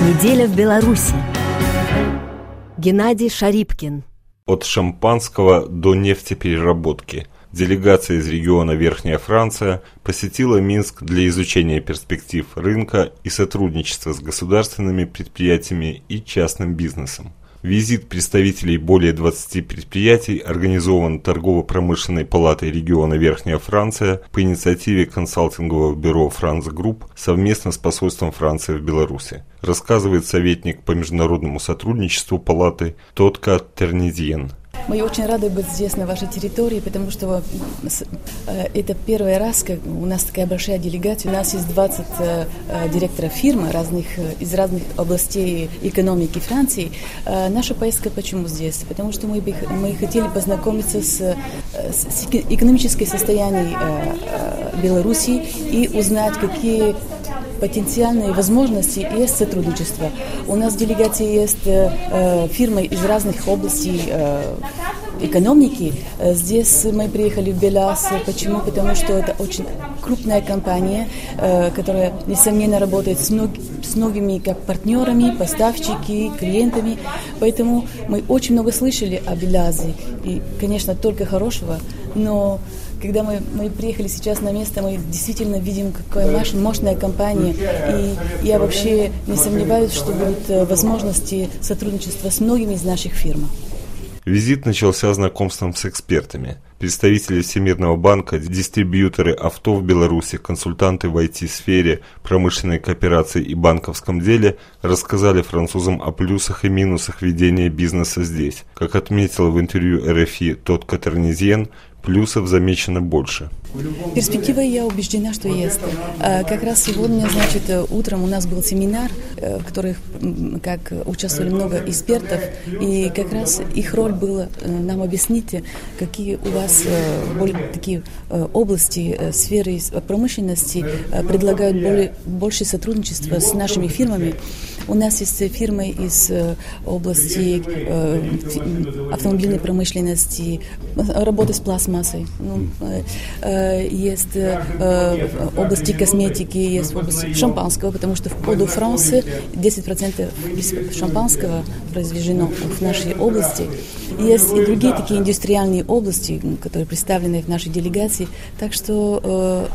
Неделя в Беларуси. Геннадий Шарипкин. От шампанского до нефтепереработки. Делегация из региона Верхняя Франция посетила Минск для изучения перспектив рынка и сотрудничества с государственными предприятиями и частным бизнесом. Визит представителей более 20 предприятий организован Торгово-промышленной палатой региона Верхняя Франция по инициативе консалтингового бюро «Франц Групп» совместно с посольством Франции в Беларуси, рассказывает советник по международному сотрудничеству палаты Тотка Тернезьен. Мы очень рады быть здесь, на вашей территории, потому что это первый раз, как у нас такая большая делегация. У нас есть 20 директоров фирм из разных областей экономики Франции. Наша поездка почему здесь? Потому что мы хотели познакомиться с экономическим состоянием Беларуси и узнать, какие потенциальные возможности есть сотрудничества. У нас в делегации есть фирмы из разных областей экономики. Здесь мы приехали в Белаз. Почему? Потому что это очень крупная компания, которая, несомненно, работает с многими как партнерами, поставщиками, клиентами. Поэтому мы очень много слышали о Белазе. И, конечно, только хорошего. Но когда мы приехали сейчас на место, мы действительно видим, какая мощная компания. И я вообще не сомневаюсь, что будут возможности сотрудничества с многими из наших фирм. Визит начался знакомством с экспертами. Представители Всемирного банка, дистрибьюторы авто в Беларуси, консультанты в IT-сфере, промышленной кооперации и банковском деле рассказали французам о плюсах и минусах ведения бизнеса здесь. Как отметил в интервью РФИ Тотка Тернезьен, плюсов замечено больше. Перспектива, я убеждена, что есть. Как раз сегодня, утром у нас был семинар, в котором участвовали много экспертов, и как раз их роль была нам объяснить, какие у вас более такие области, сферы промышленности предлагают больше сотрудничества с нашими фирмами. У нас есть фирмы из области автомобильной промышленности, работы с пластмассой. Есть области косметики, есть области шампанского, потому что в Пort-au-France 10% шампанского произведено в нашей области. Есть и другие такие индустриальные области, которые представлены в нашей делегации. Так что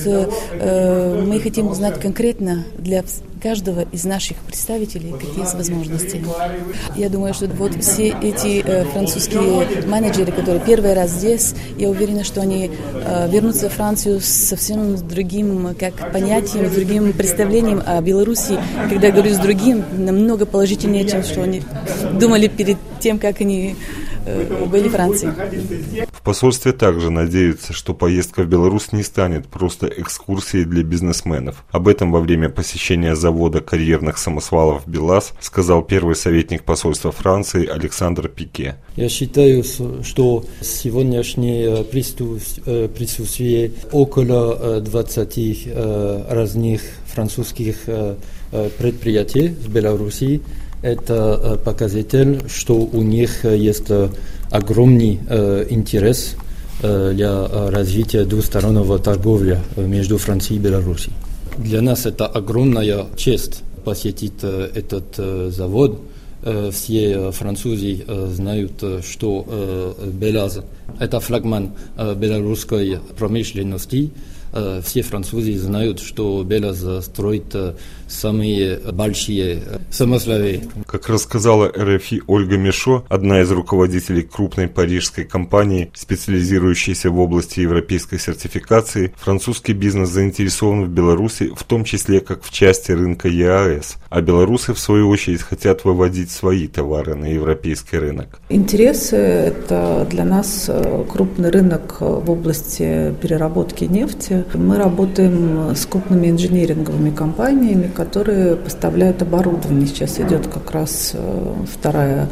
мы хотим узнать конкретно для каждого из наших представителей, какие есть возможности. Я думаю, что все эти французские менеджеры, которые первый раз здесь, я уверена, что они вернутся в Францию с совсем другим понятием, другим представлением о Беларуси. Когда я говорю с другим, намного положительнее, чем что они думали перед тем, как они были в Франции. В посольстве также надеются, что поездка в Беларусь не станет просто экскурсией для бизнесменов. Об этом во время посещения завода карьерных самосвалов «БелАЗ» сказал первый советник посольства Франции Александр Пике. Я считаю, что сегодняшнее присутствие около 20 разных французских предприятий в Беларуси – это показатель, что у них есть огромный интерес для развития двустороннего торговли между Францией и Беларусью. Для нас это огромная честь посетить этот завод. Все французы знают, что БелАЗ – это флагман белорусской промышленности. Все французы знают, что БелАЗ строит самые большие самосвалы. Как рассказала РФИ Ольга Мишо, одна из руководителей крупной парижской компании, специализирующейся в области европейской сертификации, французский бизнес заинтересован в Беларуси, в том числе как в части рынка ЕАЭС, а белорусы, в свою очередь, хотят выводить свои товары на европейский рынок. Интерес – это для нас крупный рынок в области переработки нефти. Мы работаем с крупными инжиниринговыми компаниями, которые поставляют оборудование. Сейчас идет как раз вторая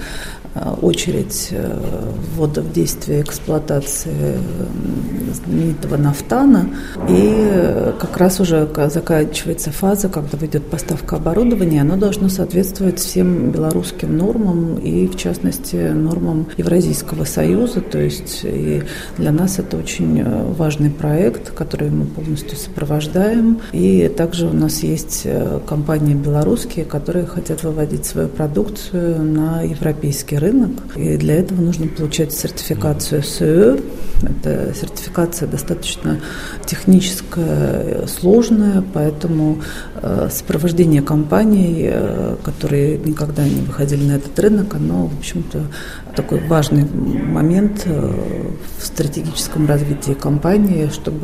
очередь ввода в действие эксплуатации знаменитого нафтана. И как раз уже заканчивается фаза, когда идет поставка оборудования. Оно должно соответствовать всем белорусским нормам и, в частности, нормам Евразийского союза. То есть и для нас это очень важный проект, который мы полностью сопровождаем. И также у нас есть компании белорусские, которые хотят выводить свою продукцию на европейский рынок. И для этого нужно получать сертификацию СО. Эта сертификация достаточно техническая, сложная, поэтому сопровождение компаний, которые никогда не выходили на этот рынок, оно, в общем-то, такой важный момент в стратегическом развитии компании, чтобы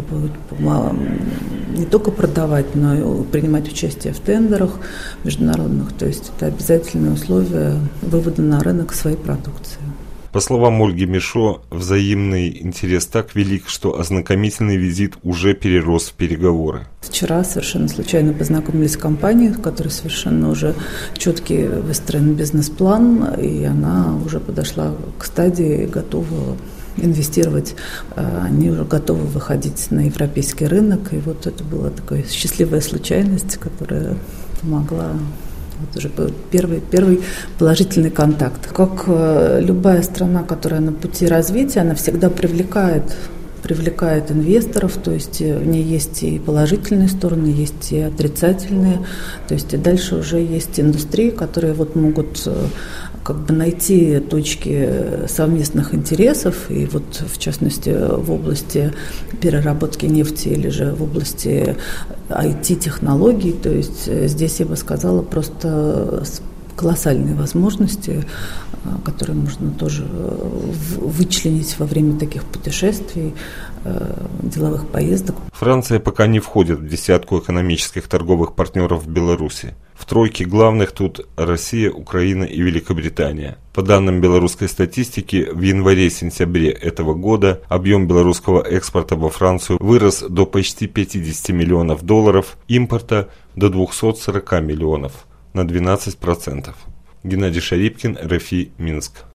не только продавать, но и принимать участие в тендерах международных. То есть это обязательное условие вывода на рынок своей продукции. По словам Ольги Мишо, взаимный интерес так велик, что ознакомительный визит уже перерос в переговоры. Вчера совершенно случайно познакомились с компанией, в которой совершенно уже четкий выстроен бизнес-план, и она уже подошла к стадии, готова инвестировать, они уже готовы выходить на европейский рынок. И вот это была такая счастливая случайность, которая помогла. Вот уже первый положительный контакт. Как любая страна, которая на пути развития, она всегда привлекает инвесторов, то есть в ней есть и положительные стороны, есть и отрицательные, то есть и дальше уже есть индустрии, которые вот могут найти точки совместных интересов, и вот в частности в области переработки нефти или же в области IT-технологий, то есть здесь я бы сказала просто колоссальные возможности, которые можно тоже вычленить во время таких путешествий, деловых поездок. Франция пока не входит в десятку экономических торговых партнеров Беларуси. В тройке главных тут Россия, Украина и Великобритания. По данным белорусской статистики, в январе-сентябре этого года объем белорусского экспорта во Францию вырос до почти 50 миллионов долларов, импорта до 240 миллионов, на 12%. Геннадий Шарипкин, РФИ, Минск.